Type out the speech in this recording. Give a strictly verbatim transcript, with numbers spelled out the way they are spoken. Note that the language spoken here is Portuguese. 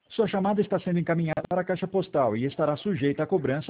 Sua chamada está sendo encaminhada para a caixa postal e estará sujeita à cobrança